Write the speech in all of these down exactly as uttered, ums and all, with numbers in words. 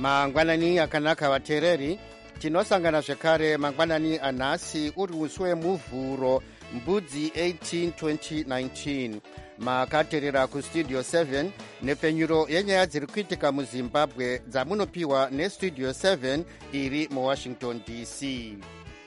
mangwanani akanaka vateereri, tinosangana zvekare mangwanani anhasi uri musi wemuvhuro mbudzi eighteen twenty nineteen. makateerera kustudio seven nepfenyuro yenyaya dziri kuitika muzimbabwe dzamunopiwa nestudio seven iri muwashington D C.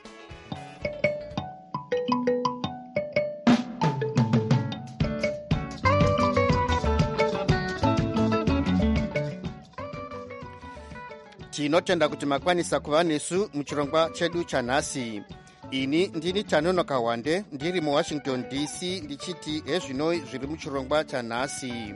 tinotenda kuti makwanisa kuva nesu muchirongwa chedu chanhasi. ini ndini Tanonoka Wande ndiri muwashington D C ndichiti hezvino zviri muchirongwa chanhasi.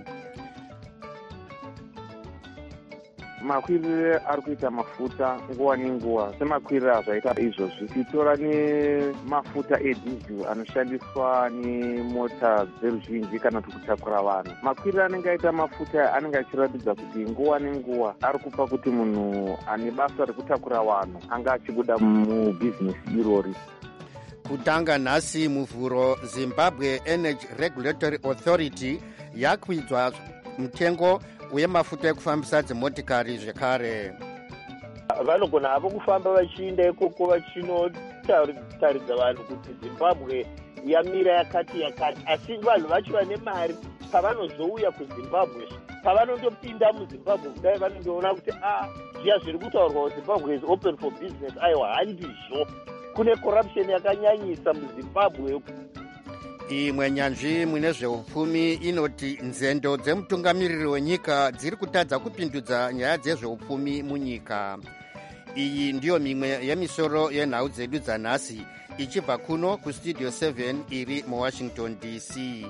makwirire ari kuita mafuta nguva nenguva semakwirire azvaita izvozvi titora nemafuta edhizil anoshandiswa nemota dzeruzhinji kana kuti kutakura vanhu. makwirire anenge aita mafuta anenge achiratidza kuti nguva nenguva ari kupa kuti munhu ane basa rekutakura vanhu anga achibuda mubhizinesi irori. kutanga nhasi muvhuro Zimbabwe Energy Regulatory Authority yakwidzwa mutengo wemafuta ekufambisa dzimotikari zvekare. vanogona havo kufamba vachienda ikoko vachinotaridza vanhu kuti Zimbabwe yamira yakati yakati, asi vanhu vacho vane mari pavanozouya kuZimbabwe, pavanondopinda muZimbabwe kudai vanondoona kuti ah zviya zviri kutaurwa Zimbabwe is open for business, aiwa handizvo, kune corruption yakanyanyisa muZimbabwe. imwe nyanzvi mune zveupfumi inoti nzendo dzemutungamiriri wenyika dziri kutadza kupindudza nyaya dzezveupfumi munyika. iyi ndiyo mimwe yemisoro yenhau dzedu dzanhasi ichibva kuno kustudio seven iri muwashington D C.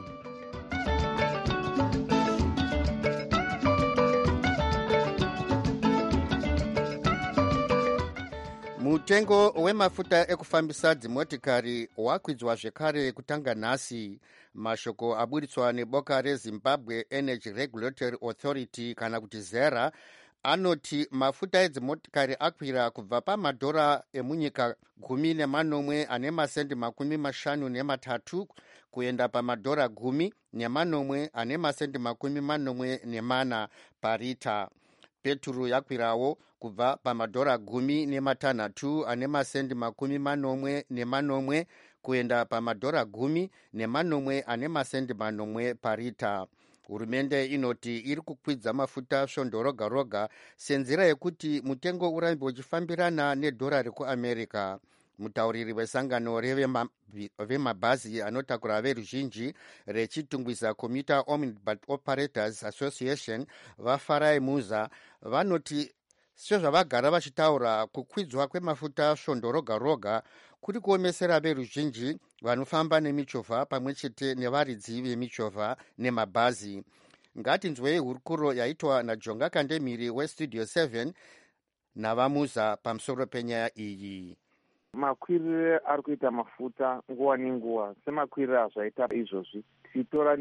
mutengo wemafuta ekufambisa dzimotikari wakwidzwa zvekare kutanga nhasi. mashoko aburitswa neboka reZimbabwe Energy Regulatory Authority kana kuti zera anoti mafuta edzimotikari akwira kubva pamadhora emunyika gumi nemanomwe ane masendi makumi mashanu nematatu kuenda pamadhora gumi nemanomwe ane masendi makumi manomwe nemana parita. peturu yakwirawo kubva pamadhora gumi nematanhatu ane masendi makumi manomwe nemanomwe kuenda pamadhora gumi nemanomwe ane masendi manomwe parita. hurumende inoti iri kukwidza mafuta svondo roga roga senzira yekuti mutengo urambe uchifambirana nedhora rekuamerica. mutauriri wesangano revemabhazi anotakura veruzhinji rechitungwisa commuter omnibus operators association vafarai muza vanoti sezvavagara vachitaura kukwidzwa kwemafuta svondo roga roga kuri kuomesera veruzhinji vanofamba nemichovha pamwe chete nevaridzi vemichovha nemabhazi. ngatinzwei hurukuro yaitwa naJonga Kandemiri westudio seven navamuza pamusoro penyaya iyi. makwirire ari kuita mafuta nguva nenguva semakwirire azvaita izvozvi titora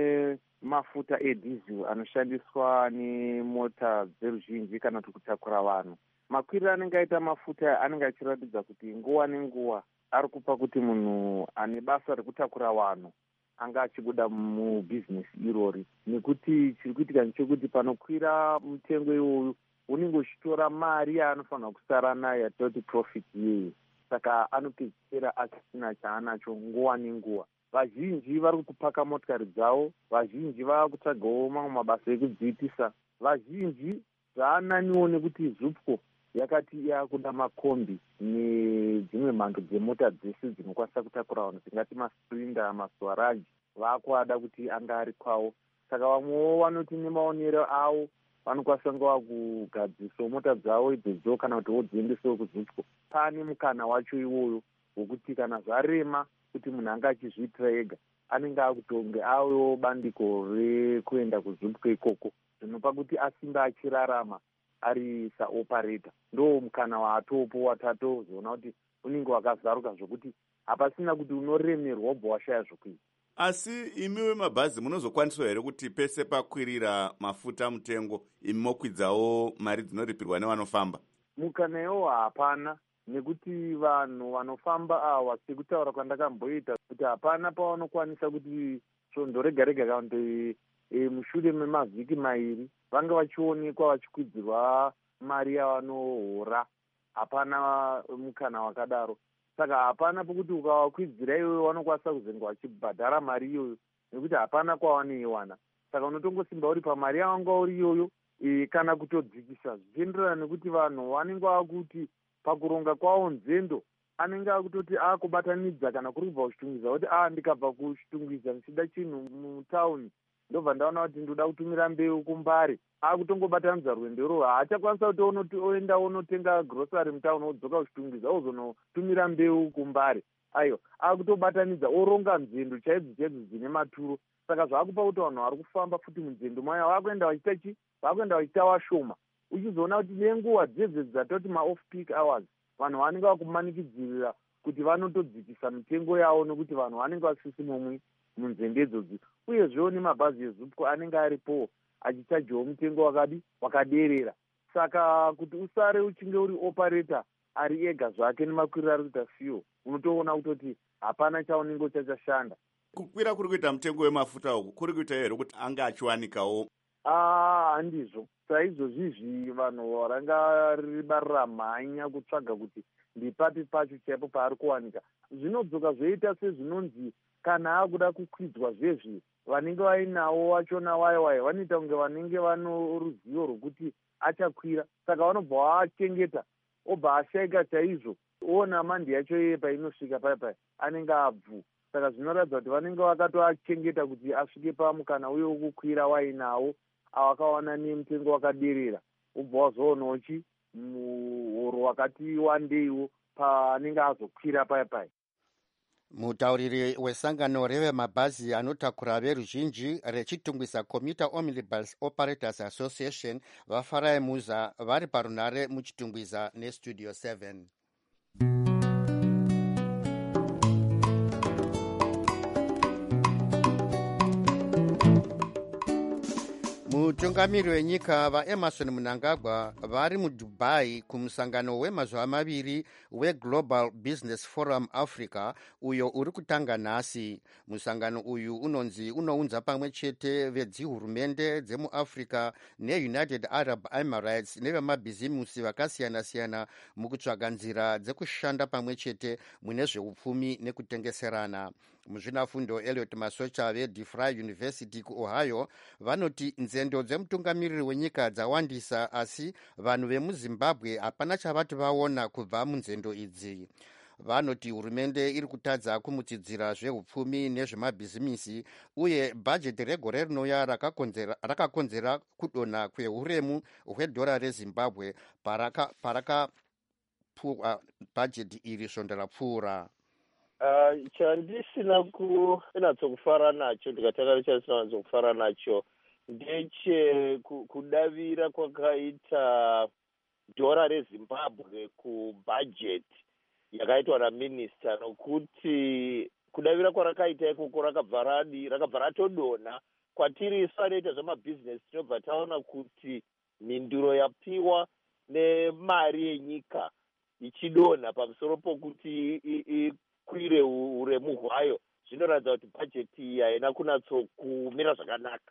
nemafuta edhizil anoshandiswa nemota dzeruzhinji kana kuti kutakura vanhu. makwirire anenge aita mafuta anenge achiratidza kuti nguva nenguva ari kupa kuti munhu ane basa rekutakura vanhu anga achibuda mubhizinesi irori, nekuti chiri kuitika ndechekuti panokwira mutengo iwoyu unenge uchitora mari yaanofanira kusara nayo yatoti profit yeye, saka anopedzisira asina chaanacho nguva nenguva. vazhinji vari kupaka motikari dzavo, vazhinji vava kutsvagawo mamwe mabasa ekudziitisa, vazhinji zvaananiwo nekuti zupco yakati yakuda makombi nedzimwe mhando dzemota dzese dzinokwanisa kutakura vanhu dzingati masprinda maswaraji vakuada kuti anga ari kwavo. saka vamwewo vanoti nemaonero avo vanokwanisa ngava kugadzisawo mota dzavo idzodzo kana kuti wodziendesawo kuzupco. pane mukana wacho iwoyo wokuti kana zvarema kuti munhu anga achizviitira ega anenge akutonge awewo bandiko rekuenda kuzupco ikoko, zvinopa kuti asimba achirarama ari saoperator. ndo mukana waatopo watatozoona kuti unenge wakazaruka zvokuti hapasina kuti unoremerwa wobva washaya zvokuita. asi imi wemabhazi munozokwaniswa here kuti pese pakwirira mafuta mutengo imi mokwidzawo mari dzinoripirwa nevanofamba? mukana iwo hapana, nekuti vanhu vanofamba awa sekutaura kwandakamboita kuti hapana pavanokwanisa kuti svondo rega rega kanto e, mushure memavhiki mairi vanga vachionekwa vachikwidzirwa mari yavanohora. Hapana mukana wakadaro. Saka hapana pokuti ukavakwidzira iyoyo vanokwanisa kuzenga vachibhadhara mari iyoyo, nekuti hapana kwavanoiwana. Saka unotongosimba uri pamari yavanga uri iyoyo kana kutodzikisa zvichienderana nekuti vanhu vanenge vakuti pakuronga kwavo nzendo anenge akutoti akubatanidza kana kuri kubva kuchitungidza kuti a ndikabva kuchitungidza ndichida chinhu mutauni ndobva ndaona kuti ndoda kutumira mbeu kumbari, akutongobatanidza rwendo irworwo. Haachakwanisa kuti oenda onotenga grosari mutauni odzoka kuchitungidza ozonotumira mbeu kumbari. Aiyo akutobatanidza oronga nzendo chaidzo chaidzo dzine maturo. Saka zvakupa kuti vanhu vari kufamba futi munzendo maya vakuenda vachiita chi vakuenda vachiita vashoma. Uchizoona kuti nenguva dzedze dzatoti ma-off peak hours vanhu vanenge vakumanikidzirira kuti vanotodzikisa mitengo yavo nekuti vanhu vanenge vasisi momwe munzendo idzodzi. Uyezvewo nemabhazi ezupco anenge aripo achichajiwa mutengo wakadi wakaderera. Saka kuti usare uchinge uri operator ari ega zvake nemakwiriro ari kuita fuel, unotoona kutoti hapana chaunenge uchachashanda. Kukwira kuri kuita mutengo wemafuta uku kuri kuita here kuti anga achiwanikawo? Ah, handizvo. Saizvozvizvi vanhu varanga ribarira mhanya kutsvaga kuti ndipapi pacho chaipo paari kuwanika. Zvinodzoka zvoita sezvinonzi kana akuda kukwidzwa zvezvi vanenge vainawo vachona waye waye vanoita kunge vanenge vano ruzivo rwokuti achakwira. Saka vanobva vaachengeta obva ashaika chaizvo, ona mandi yacho iye painosvika paya paya anenge abvu. Saka zvinoratidza kuti vanenge vakatoachengeta kuti asvike pamukana uye wokukwira wainawo awakawana nemutengo wakaderera, ubva wazoonawo chi muhoro wakati wandeiwo paanenge azokwira paya paya. Mutauriri wesangano revemabhazi anotakura veruzhinji rechitungwisa Commuter Omnibus Operators Association vafarai muza vari parunare muchitungwiza nestudio seven. Mutungamiri wenyika vaEmerson Mnangagwa vari muDubai kumusangano wemazuva maviri weGlobal Business Forum Africa uyo uri kutanga nhasi. Musangano uyu unonzi unounza pamwe chete vedzihurumende dzemuAfrica neUnited Arab Emirates nevemabhizimusi vakasiyana-siyana mukutsvaga nzira dzekushanda pamwe chete mune zveupfumi nekutengeserana. Muzvinafundo Elliot Masocha veDeFry University kuOhio vanoti nzendo dzemutungamiriri wenyika dzawandisa, asi vanhu vemuZimbabwe hapana chavati vaona kubva munzendo idzi. Vanoti hurumende iri kutadza kumutsidzira zveupfumi nezvemabhizimisi uye bhajeti regore rinouya rakakonzera, rakakonzera kudonha kwehuremu hwedhora reZimbabwe paraka, paraka pu, bhajeti iri svondo rapfuura. Uh, chandisina kunatsokufara nacho ndikatanga chandisina natsokufara nacho ndeche kudavira kwakaita dhora reZimbabwe kubhajeti yakaitwa naminista, nokuti kudavira kwarakaita ikoko rakabva radi rakabva ratodonha kwatiri isu anoita zvemabhizinesi. Tinobva taona kuti mhinduro yapiwa nemari yenyika ichidonha pamusoro pokuti kwire uremu hwayo, zvinoratidza kuti bhajeti iyi haina kunatsokumira zvakanaka.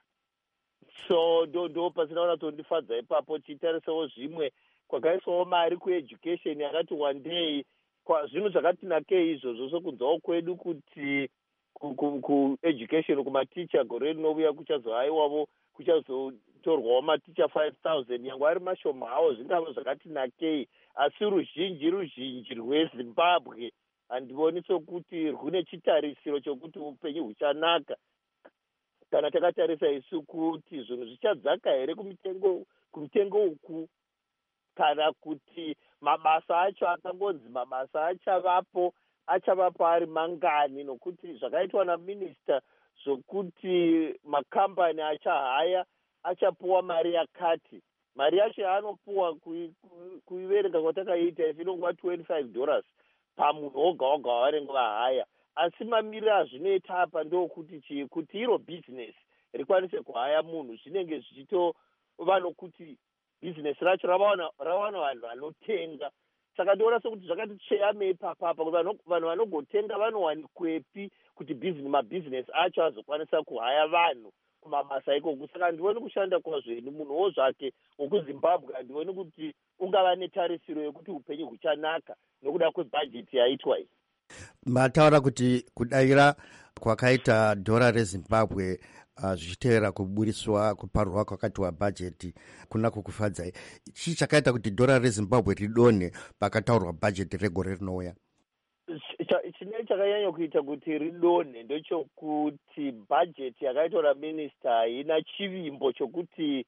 So ndo ndo pasina kunatsondifadza ipapo. Titarisawo zvimwe kwakaiswawo mari kueducation yakati wandei, zvinhu zvakati nakei izvozvo sokunzawo kwedu kuti kueducation kumaticha gore rinouya kuchazohaiwavo kuchazotorwawo maticha five thousand yangu ari mashoma hawo, zvingava zvakati nakei. Asi ruzhinji ruzhinji rweZimbabwe handivoni sokuti rwune chitarisiro chokuti upenyu huchanaka kana takatarisa isu kuti zvinhu zvichadzaka here kumitengo kumitengo uku, kana kuti mabasa acho akangonzi mabasa achavapo achavapo ari mangani, nokuti zvakaitwa naminista zvokuti makambani achahaya achapuwa mari yakati. Mari yacho yaanopuwa kuiverenga kwatakaita inongova twenty-five dollars pamunhu oga oga wavanenge vahaya. Asi mamiriro azvinoita apa ndokuti chii, kuti iro bhizinesi rikwanise kuhaya munhu zvinenge zvichitova nokuti bhizinesi racho ravawana vanhu vanotenga. Saka ndoona sokuti zvakati cheyamei papapa kuti vanhu vanogotenga vanowanikwepi kuti mabhizinesi acho azokwanisa kuhaya vanhu kumabasa ikoko. Saka handioni kushanda kwazveni munhuwo zvake wokuzimbabwe handioni kuti ungava netarisiro yekuti upenyu huchanaka nokuda kwebhajeti yaitwa iyi. Mataura kuti kudayira kwakaita dhora rezimbabwe uh, zvichiteera kuburiswa kuparurwa kwakatiwa bhajeti kuna kukufadzai. Chii chakaita kuti dhora rezimbabwe ridonhe pakataurwa bhajeti regore rinouya? Chinenge chakanyanya kuita kuti ridonhe ndechokuti bhajeti yakaitwa naminista haina chivimbo chokuti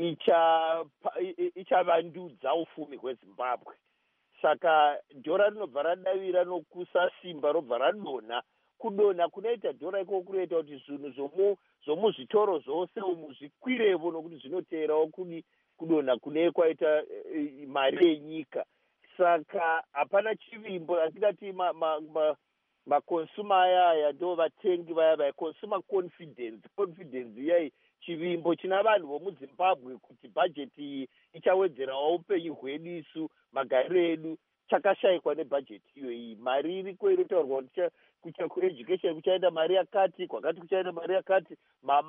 ichavandudza ufumi hwezimbabwe. Saka dhora rinobva radavira nokusa simba robva radonha. Kudonha kunoita dhora ikoko kunoita kuti zvinhu zvomuzvitoro zvose umu zvikwirevo nokuti zvinoteerawo kudi kudonha kunenge kwaita mari yenyika. Saka hapana chivimbo atingati makonsuma ayaya ndo vatengi vaya vaya consumer confidence confidence iyai chivimbo china vanhu vomuzimbabwe kuti bhajeti iyi ichawedzerawo upenyu hwedu isu magariro edu chakashayikwa nebhajeti iyo iyi. Mari iriko inotaurwa kuti kueducation kuchaenda mari yakati, kwakati kuchaenda mari yakati,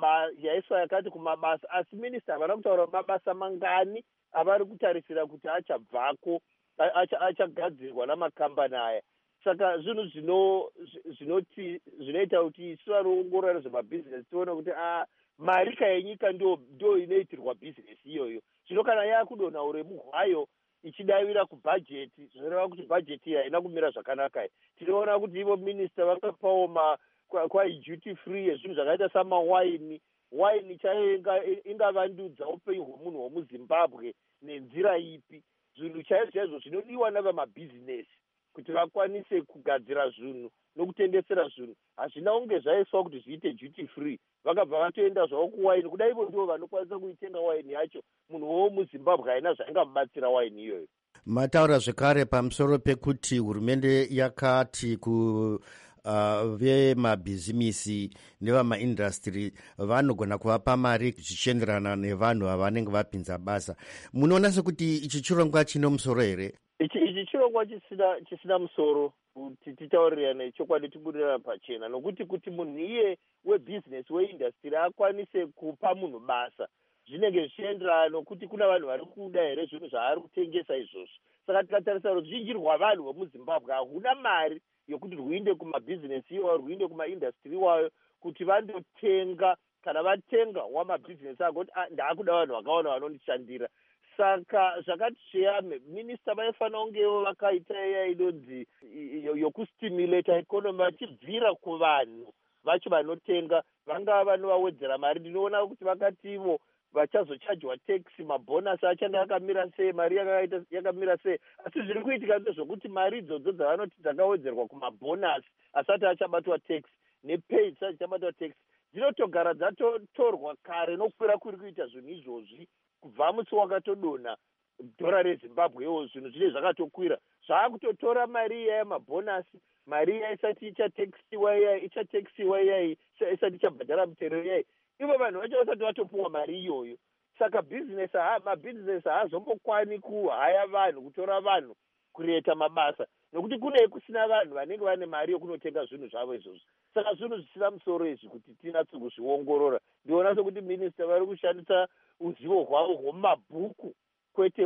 yaiswa yakati kumabasa, asi minista havana kutaura mabasa mangani avari kutarisira kuti achabvako achagadzirwa namakambani aya. Saka zvinhu zvinoti zvinoita kuti isu vanoongorora nezvemabhizinesi tione kuti ah mari yenyika ndo ndo inoitirwa bhizinesi iyoyo. Zvino kana yakudonha uremu hwayo ichidavira kubhajeti zvinoreva kuti bhajeti iyi haina kumira zvakanaka. Tinoona kuti ivo minista vakapawo kwaduty free yezvinhu zvakaita samawaini. Waini chaiyo ingavandudza upenyu hwemunhu womuzimbabwe nenzira ipi? Zvinhu chaizvo chaizvo zvinodiwa navamabhizinesi kuti vakwanise kugadzira zvinhu nokutengesera zvinhu hazvina kunge zvaiswa kuti zviite duty free. Vakabva vatoenda zvavo kuwaini, kuda ivo ndivo vanokwanisa kuitenga waini yacho. Munhu womuzimbabwe haina zvaingamubatsira waini iyoyo. Mataura zvekare pamusoro pekuti hurumende yakati ku Uh, vemabhizimisi nevamaindastri vanogona kuvapa mari zvichienderana nevanhu vavanenge vapinza basa. Munoona sekuti ichi chirongwa chino musoro here? Ichi ichi chirongwa chisina chisina musoro kuti titaurirane chokwadi tibudirana pachena, nokuti kuti munhu iye webhizinesi weindastri akwanise kupa munhu basa zvinenge zvichienderana nokuti kuna vanhu vari kuda here zvinhu zvaari kutengesa izvozvo. Saka tikatarisa ruzhinji rwavanhu vomuzimbabwe hakuna mari yokuti rwuinde kumabhizinesi iwayo, rwuinde kumaindastri iwayo kuti vandotenga. Kana vatenga wamabhizinesi agoti ndaakuda vanhu vakaona vanondishandira. Saka zvakati zveyame minista vaifanira kungewo vakaita iya inonzi yokustimulata economy vachibvira kuvanhu vacho vanotenga vangava vanovawedzera mari. Ndinoona kuti vakati ivo vachazocharjwa taxi, mabhonasi achanda akamira sei, mari yakaita yakamira sei. Asi zviri kuitika ndezvokuti mari idzodzo dzavanoti dzakawedzerwa kumabhonasi asati achabatwa taxi nepay dzisati chabatwa taxi dzinotogara dzatotorwa kare nokukwira kuri kuita zvinhu izvozvi kubva musi wakatodonha dhora rezimbabwewo. Zvinhu zvine zvakatokwira zvaakutotora mari iya yamabhonasi, mari iya isati ichatexiwa iyai ichatexiwa iyai isati ichabhadhara mutero iyai. Ivo vanhu vacho vasati vatopuwa mari iyoyo. Saka business ha mabhizinesi haazombokwani kuhaya vanhu, kutora vanhu kureta mabasa, nokuti kune kusina vanhu vanenge vane mari yokunotenga zvinhu zvavo izvozvo. Saka zvinhu zvisina musoro izvi kuti tinatse kuzviongorora. Ndiona sekuti minista vari kushandisa uzivo hwavo hwomumabhuku kwete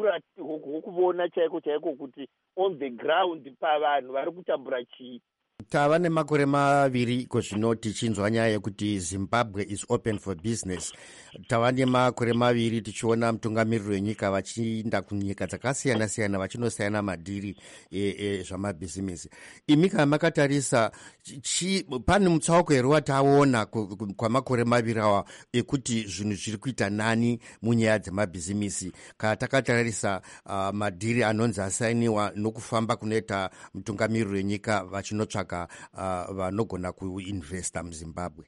hwokuona chaiko chaiko kuti on the ground pavanhu vari kutambura chii. Tava nemakore maviri kozvino tichinzwa nyaya yekuti Zimbabwe is open for business. Tava nemakore maviri tichiona mutungamiriri wenyika vachiinda kunyika dzakasiyana siyana vachinosiyana madhiri zvamabhizimisi. Imi kana makatarisa pane mutsauko here wataona kwamakore maviri awa ekuti zvinhu zviri kuita nani munyaya dzemabhizimisi kana takatarisa uh, madhiri anonzi asainiwa nokufamba kunoita mutungamiriri wenyika vachinotsvaka Uh, vanogona kuinvesta muZimbabwe?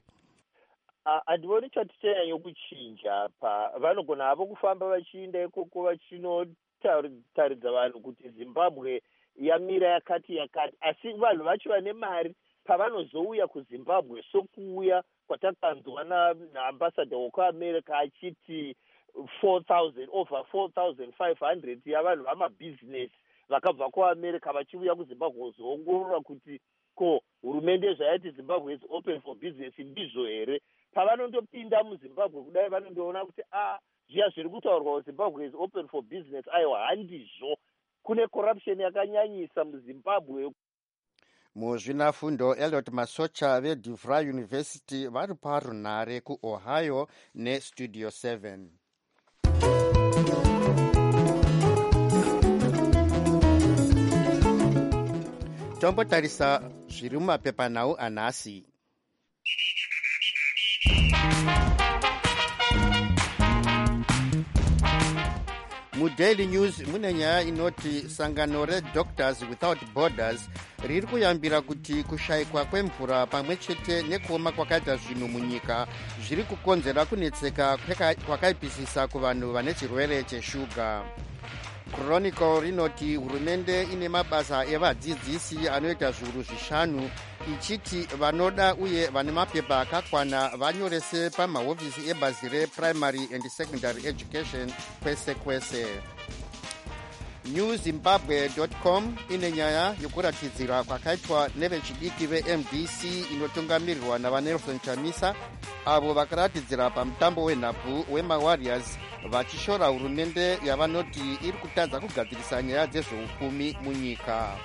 Handioni chati chanyanya kuchinja pa vanogona havo kufamba vachiinda ikoko vachinotaridza vanhu kuti Zimbabwe yamira yakati yakati, asi vanhu vacho vane mari pavanozouya kuZimbabwe sokuuya kwatakanzwa naambassador wekuAmerica achiti four thousand over four thousand five hundred yavanhu vamabhizinesi vakabva kuAmerica vachiuya kuZimbabwe kuzoongorora kuti ko hurumende zvaiti Zimbabwe is open for business ndizvo here. pavanondopinda muzimbabwe kudai vanondoona kuti a zviya zviri kutaurwa kuzimbabwe is open for business. Aiwa, handizvo, kune corruption yakanyanyisa muzimbabwe. muzvinafundo Elliot Masocha veDuvra University vari parunhare kuOhio neStudio seven. Tombotarisa zviri mumapepanhau anhasi. MuDaily News mune nyaya inoti sangano reDoctors Without Borders riri kuyambira kuti kushayikwa kwemvura pamwe chete nekuoma kwakaita zvinhu munyika zviri kukonzera kunetseka kwakaipisisa kuvanhu vane chirwere cheshuga. Chronicle rinoti hurumende ine mabasa evadzidzisi anoita zviuru zvishanu ichiti vanoda uye vane mapepa akakwana vanyorese pamahofisi ebazi reprimary and secondary education kwese kwese. new zimbabwe dot com ine nyaya yokuratidzira kwakaitwa nevechidiki veM D C inotungamirirwa navaNelson Chamisa avo vakaratidzira pamutambo wenhabvu wemawarriors vachishora hurumende yavanoti iri kutadza kugadzirisa nyaya dzezveupfumi munyika.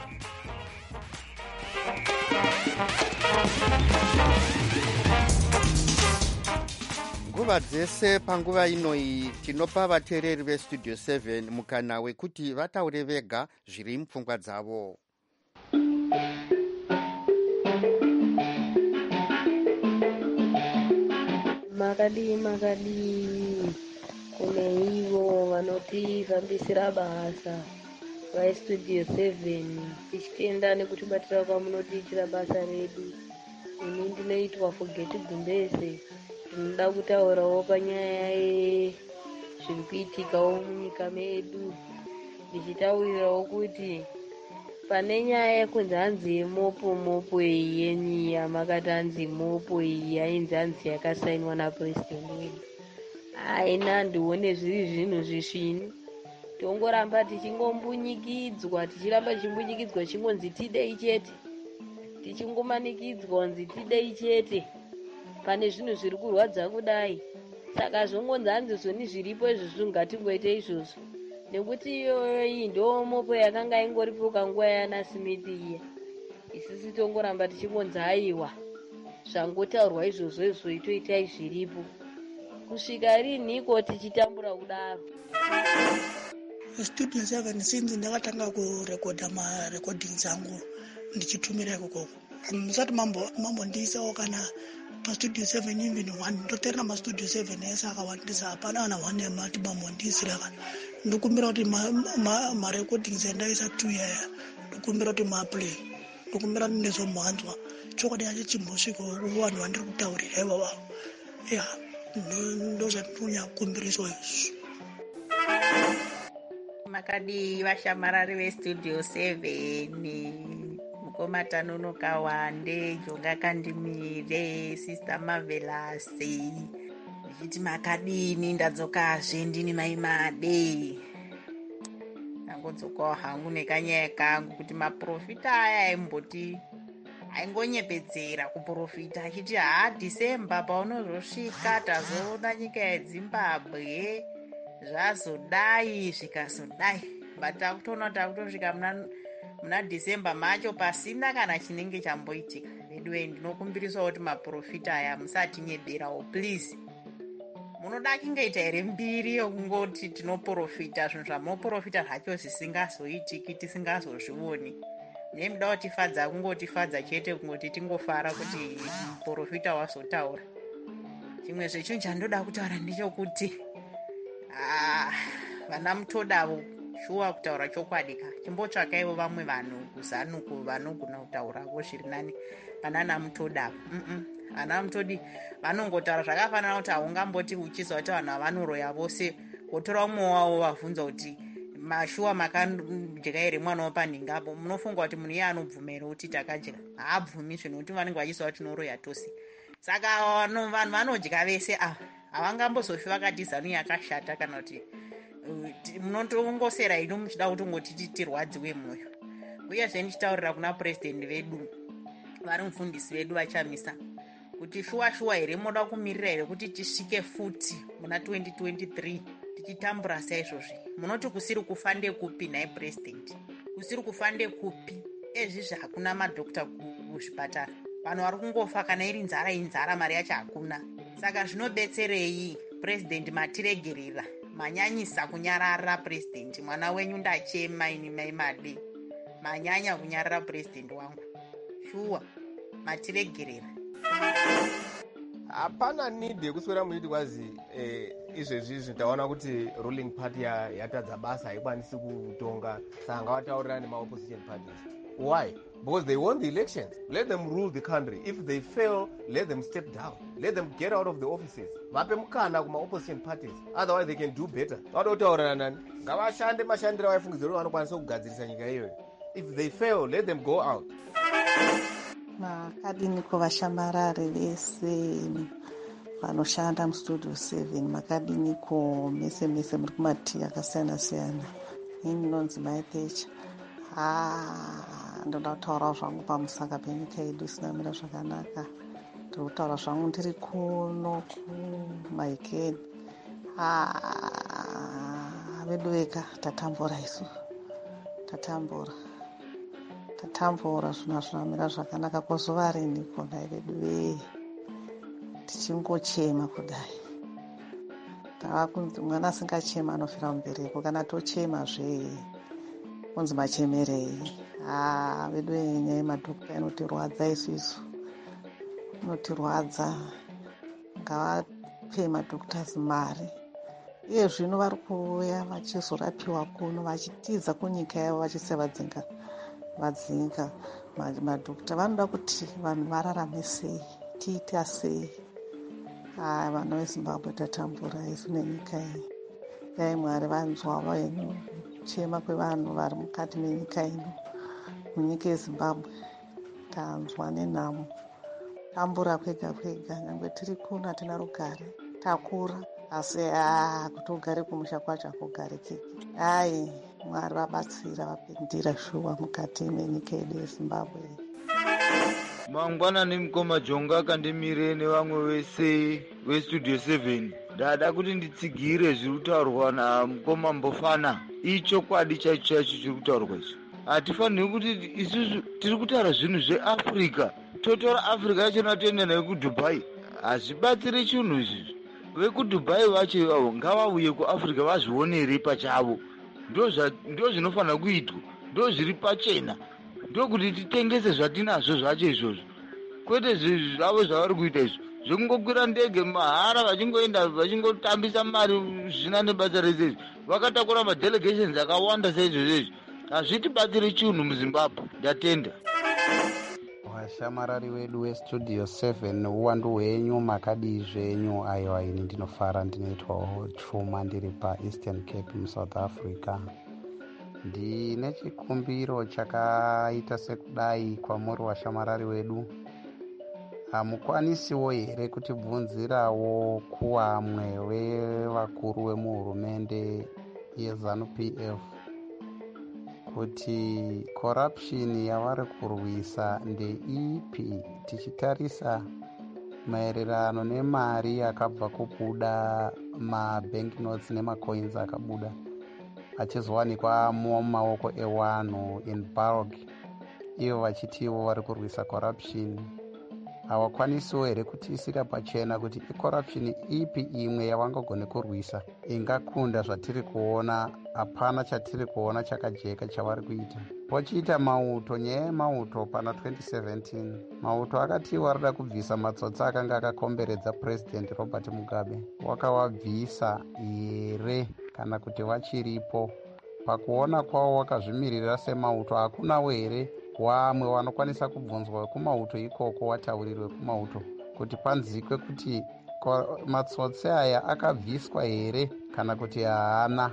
Nguva dzese panguva inoyi tinopa vateereri veStudio seven mukana wekuti vataure vega zviri mupfungwa dzavo. Makadi makadi kune ivo vanotifambisira basa vaStudio seven tichitenda nekutibatira kwamunotiitira basa redu. Ini ndinoitwa Fogeti Gumbeze. Tinoda kutaurawo panyaya zviri kuitikawo munyika medu, ndichitaurirawo kuti pane nyaya yekunzi hanzi yemopo mopo iyi yenyuya makati hanzi mopo iyi yainzi hanzi yakasainwa napurezidendi wedu. Haina ndione zviri zvinhu zvisvini, tongoramba tichingombunyikidzwa tichiramba tichimbunyikidzwa chingonzi tidei chete, tichingomanikidzwa kunzi tidei chete pane zvinhu zviri kurwadza kudai. Saka zvongonzi hanzi zvoni zviripo izvozvo ngatingoite izvozvo, nekuti iyoyo iyi ndo mopo yakanga ingoripo kanguva yana Smith iya. Isisi tongoramba tichingonzi haiwa zvangotaurwa izvozvo izvo itoitai zviripo kusvika rinhiko tichitambura kudaro. Studio seven since ndakatanga kurekodha marecordings angu ndichitumira ikoko musati mambo mambo ndisawo kana paStudio seven even one ndoterera maStudio seven ese akawandisa hapana ana one amati mambo ndisira kana ndokumbira kuti marecordings endaisa two yaya ndokumbira kuti maplay ndokumbira ndezomhanzwa chokwadi yacho chimbosvika vanhu vandiri kutaurira ivava ya ndozvatinonya kukumbiriswa izvo. Makadi vashamarari veStudio seven mukoma tanonoka wande jonga kandimire sister Marvelous ndichiti makadini ndadzokazve ndini maimade ndangodzokawo hangu nekanyaya kangu kuti maprofita aya aimboti aingonyepedzera kuprofita achiti haa Dhisemba paunozosvika tazoona nyika yeZimbabwe zvazodai zvikazodai but takutoona kuti takutosvika muna muna Dhisemba macho pasina kana chinenge chamboitika. Vedwe ndinokumbirisawo kuti maprofita aya musatinyeberawo please. Munoda kingaita here mbiri yokungoti tinoprofita zvinhu zvamoprofita zvacho zvisingazoitiki tisingazozvioni. Nemuda kutifadza kungotifadza chete kungoti tingofara kuti muprofita wazotaura. Chimwe zvecho chandoda kutaura ndechokuti ah vana mutodavo shuwa kutaura chokwadi ka chimbotsvakaiwo vamwe vanhu kuzanuku vanogona kutaurawo zviri nani panana mutodavo. mm ana mutodi vanongotaura zvakafanana kuti haungamboti uchiziva kuti vanhu vanoroya vose wotora umwe wavo wavhunza kuti mashuwa makadya here mwana wapanhingapo munofunga kuti munhu iye anobvumira kuti takadya haabvumi zvinhu kuti vanenge vachiziva kuti tinoroya tose. Saka vanhu vanodya vese ava havangambozofi vakati zanu yakashata kana kuti munotongosera ino muchida kuti ngoti tirwadziwe mwoyo. Uyezve ndichitaurira kuna purezidendi vedu vari mufundisi vedu vaChamisa kuti shuwa shuwa here moda kumirira here kuti tisvike futi muna twenty twenty-three tichitambura saizvozvi. Munoti kusiri kufa ndekupi nai president? Kusiri kufa ndekupi? Ezvizvi hakuna madhokta kuzvipatara, vanhu vari kungofa kana iri nzara inzara, mari yacho hakuna. Saka zvinobetserei president matiregerera? Manyanyisa kunyarara president. Mwana wenyu ndachema ini mai made, manyanya kunyarara president wangu. Shuwa matiregerera. Hapana need yekuswera muchiti kwazi eh, izvezvi zvitaona kuti ruling party yatadza basa haikwanisi kutonga, saka ngavataurira nemaopposition parties. Why? Because they won the elections. Let them rule the country. If they fail, let them step down. Let them get out of the offices. Vape mukana kuma opposition parties. Otherwise they can do better. Vatotaurira nani? Ngavashande mashandiro avaifungidzira vanokwanisa kugadzirisa nyika iyoyo. If they fail, let them go out. Makadini kuvashamarare vese vanoshanda mustudio seven, makadiniko mese mese muri kumativi akasiyana siyana. Ini nonzi Maitecha. Ah, ndoda kutaura zvangu pamusaka penyika yedu isinamira zvakanaka. Ndiri kutaura zvangu ndiri kuno kumaikeni. Ah, vedu veka tatambura isu. Tatambura. Tatambura zvona zvinamira zvakanaka kwazuva rini kona vedu ve tichingochema kudai. Tava kunzi mwana asingachema anofira mubereko, kana tochema zve kunzi machemerei. Ah, vedu nyaya yemadhokta inotirwadza isusu, inotirwadza. Ngavape madhoktas mari. Iye zvino vari kuuya vachizorapiwa kuno vachitiza kunyika yavo vachisevadzinga vadzinga madhokta. Vanoda kuti vanhu vararame sei, tiita sei? Ah, vana veZimbabwe tatambura isu nenyika iyi. Dai Mwari vanzwawo henyu kuchema kwevanhu vari mukati menyika ino. Munyika yeZimbabwe tanzwa nenhamo. Tambura kwega kwega, nyangwe tiri kuno hatina rugare, takura asi ah, kuti ugare kumusha kwacho hakugariki. Ai, Mwari vabatsira vapindira shuwa mukati menyika yedu yeZimbabwe. Mangwana nemukoma Jonga akandimire nevamwe vese vestudio seven. Ndada kuti nditsigire zviri kutaurwa namukoma Mbofana. Ichokwadi chaicho chaicho chiri kutaurwa icho. Hatifaniri kuti isusu tiri kutaura zvinhu zveAfrica, totora Africa yacho natoenda nayo kuDubai. Hazvibatsiri chinhu izvi. VekuDubai vacho ivavo ngavauye kuAfrica vazvionere pachavo. Ndo zvinofanira kuitwa, ndo zviri pachena, ndo kuti titengese zvatinazvo zvacho izvozvo. Kwete zvavo zvavari kuita izvo zvekungokwira ndege mahara vachingoenda vachingotambisa mari zvina nebasa rese izvi. Vakatakura madelegations akawanda saizvozvo izvi. Hazvitibatsiri chinhu muZimbabwe. Ndatenda. Washamarari wedu westudio seven, uwandu hwenyu, makadi zvenyu. Aiwa, ini ndinofara ndinoitwawo chuma ndiri paEastern Cape muSouth Africa. Ndine chikumbiro chakaita sekudai kwamuri washamarari wedu. Hamukwanisiwo here kutibvunzirawo kuwamwe vevakuru vemuhurumende yeZanu-P F kuti corruption yavari kurwisa ndeipi, tichitarisa maererano nemari yakabva kubuda, mabank notes nemacoins akabuda achizowanikwa mumaoko ewanhu in bulk, ivo vachitiwo vari kurwisa corruption. Hawakwanisiwo here kutiisira pachena kuti icorruption ipi imwe yavangagone kurwisa ingakunda zvatiri kuona? Hapana chatiri kuona chakajeka chavari kuita. Pochiita mauto, nyaya yemauto pana twenty seventeen, mauto akatiwo arida kubvisa matsotsi akanga akakomberedza President Robert Mugabe. Wakavabvisa here kana kuti vachiripo? Pakuona kwavo wakazvimirira semauto, hakunawo here wamwe wanokwanisa kubvunzwa wekumauto ikoko, wataurirwe kumauto kuti panzikwe kuti matsotsi aya akabviswa here kana kuti haana?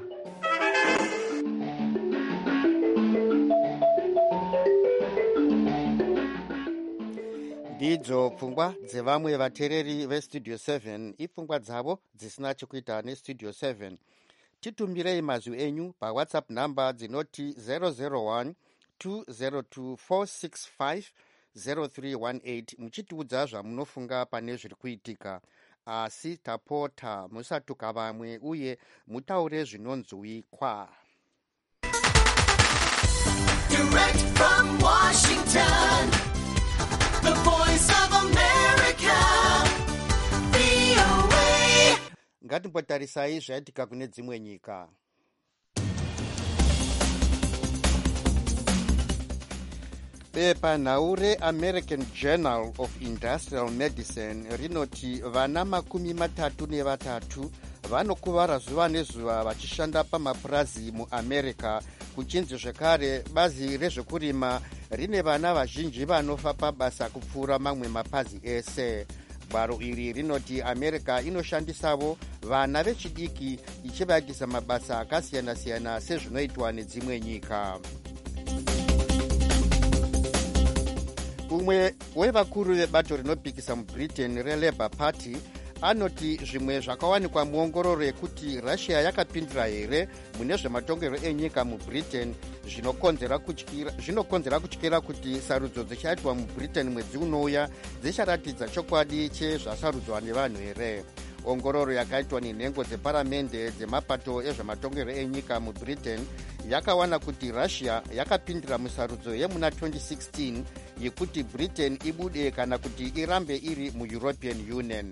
Ndidzo pfungwa dzevamwe vateereri vestudio seven, ipfungwa dzavo dzisina chekuita nestudio seven. Titumbirei mazwi enyu pawhatsapp namba dzinoti zero zero one two zero two four six five zero three one eight muchitiudza zvamunofunga pane zviri kuitika, asi tapota musatuka vamwe uye mutaure zvinonzwikwa. Direct from Washington, the voice of America, V O A. Ngatimbotarisai zvaitika kune dzimwe nyika. Bepanhau reAmerican Journal of Industrial Medicine rinoti vana makumi matatu nevatatu vanokuvara zuva nezuva vachishanda pamapurazi muamerica. Kuchinzi zvekare bazi rezvekurima rine vana vazhinji vanofa pabasa kupfuura mamwe mapazi ese. Gwaro iri rinoti America inoshandisavo vana vechidiki ichivaitisa mabasa akasiyana-siyana sezvinoitwa nedzimwe nyika. Umwe wevakuru vebato rinopikisa muBritain reLabour Party anoti zvimwe zvakawanikwa muongororo yekuti Russia yakapindira here mune zvematongerwo enyika muBritain zvinokonzera kutyira zvinokonzera kutyira kuti sarudzo dzichaitwa muBritain mwedzi unouya dzicharatidza chokwadi chezvasarudzwa nevanhu here. Ongororo yakaitwa nenhengo dzeparamende dzemapato ezvematongerwo enyika muBritain yakawana kuti Russia yakapindira musarudzo yemuna twenty sixteen yekuti Britain ibude kana kuti irambe iri muEuropean Union.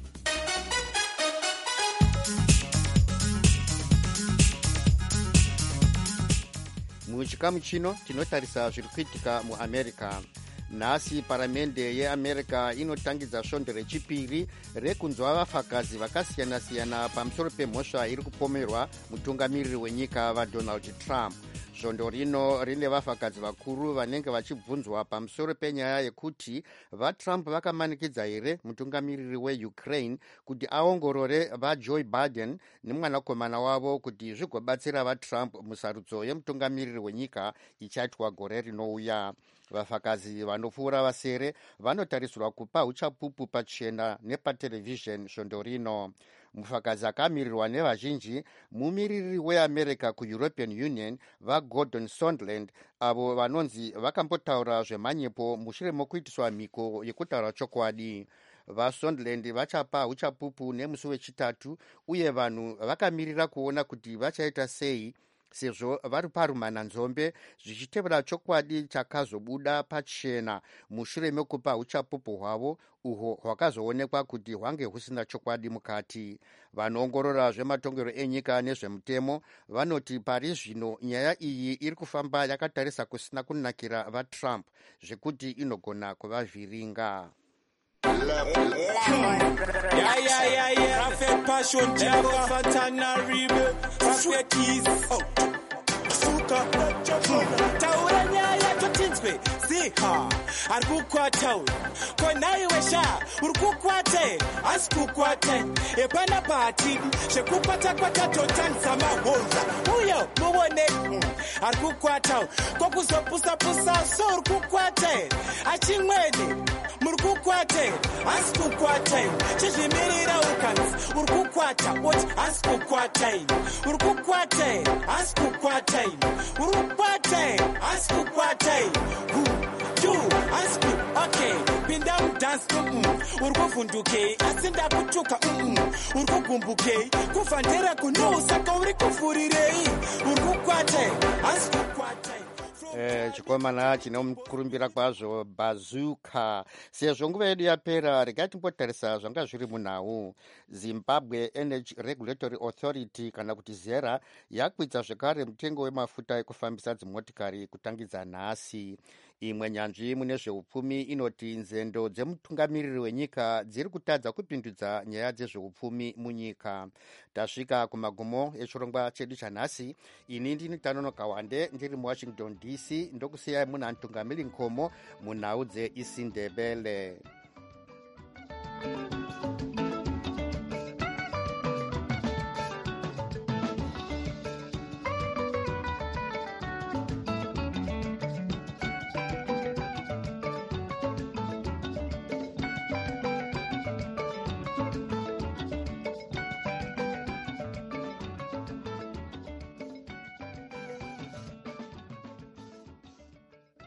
Muchikamu chino tinotarisa zviri kuitika muAmerica. Nhasi paramende yeAmerica inotangidza svondo rechipiri rekunzwa vafakazi vakasiyana-siyana pamusoro pemhosva iri kupomerwa mutungamiriri wenyika vaDonald Trump. Svondo rino rine vafakadzi vakuru vanenge vachibvunzwa pamusoro penyaya yekuti vaTrump vakamanikidza here mutungamiriri weUkraine kuti aongorore vaJoe Biden nemwanakomana wavo kuti zvigobatsira vaTrump musarudzo yemutungamiriri wenyika ichaitwa gore rinouya. Vafakazi vanopfuura vasere vanotarisirwa kupa uchapupu pachena nepaterevhizheni svondo rino. Mufakazi akamirirwa nevazhinji mumiriri weAmerica kuEuropean Union vaGordon Sondland, avo vanonzi vakambotaura zvemanyepo mushure mokuitiswa mhiko yekutaura chokwadi. VaSondland vachapa uchapupu nemusi wechitatu uye vanhu vakamirira kuona kuti vachaita sei sezvo vari parumana nzombe zvichitevera chokwadi chakazobuda pachena mushure mekupa uchapupu hwavo uhwo hwakazoonekwa kuti hwange husina chokwadi mukati. Vanoongorora zvematongerwo enyika nezvemutemo vanoti pari zvino nyaya iyi iri kufamba yakatarisa kusina kunakira vaTrump zvekuti inogona kuvavhiringa. Yeah, yeah, yeah, yeah. Prophet Passion, Java, Santana, Ribe, Prophet Keys. Oh, Suka, Taura, Nyaya, Totinswe, Sika, Argukwa Tau, Konai Wesha, Urkukwate, Askukwate, Epana Party, Shekupata Kwata Totan Sama Hoza, Uyo, Muone, Argukwatau, Kokusa Pusa Pusa, Sur Kukwate, Achimwede. Murkukwate, askukwate, chizimirira ukanzi, urkukwata, what askukwate, urkukwate, askukwate, urkukwate, askukwate, who, you, asku, okay, pinda dance, mm, urkufunduke, asinda kuchuka, mm, urkugumbuke, kufandera kunusa, kauri kufurirei, urkukwate, askukwate. Eh, chikomana chinomukurumbira kwazvo Bazooka. Sezvo nguva yedu yapera, regai timbotarisa zvanga zviri munhau. Zimbabwe Energy Regulatory Authority kana kuti ZERA yakwidza zvekare mutengo wemafuta ekufambisa dzimotikari kutangidza nhasi. Imwe nyanzvi mune zveupfumi inoti nzendo dzemutungamiriri wenyika dziri kutadza kupindudza nyaya dzezveupfumi munyika. Tasvika kumagumo echirongwa chedu chanhasi. Ini ndini Tanonoka Wande ndiri muWashington D C ndokusiyai muna Ntungamiri Nkomo munhau dzeIsindebele.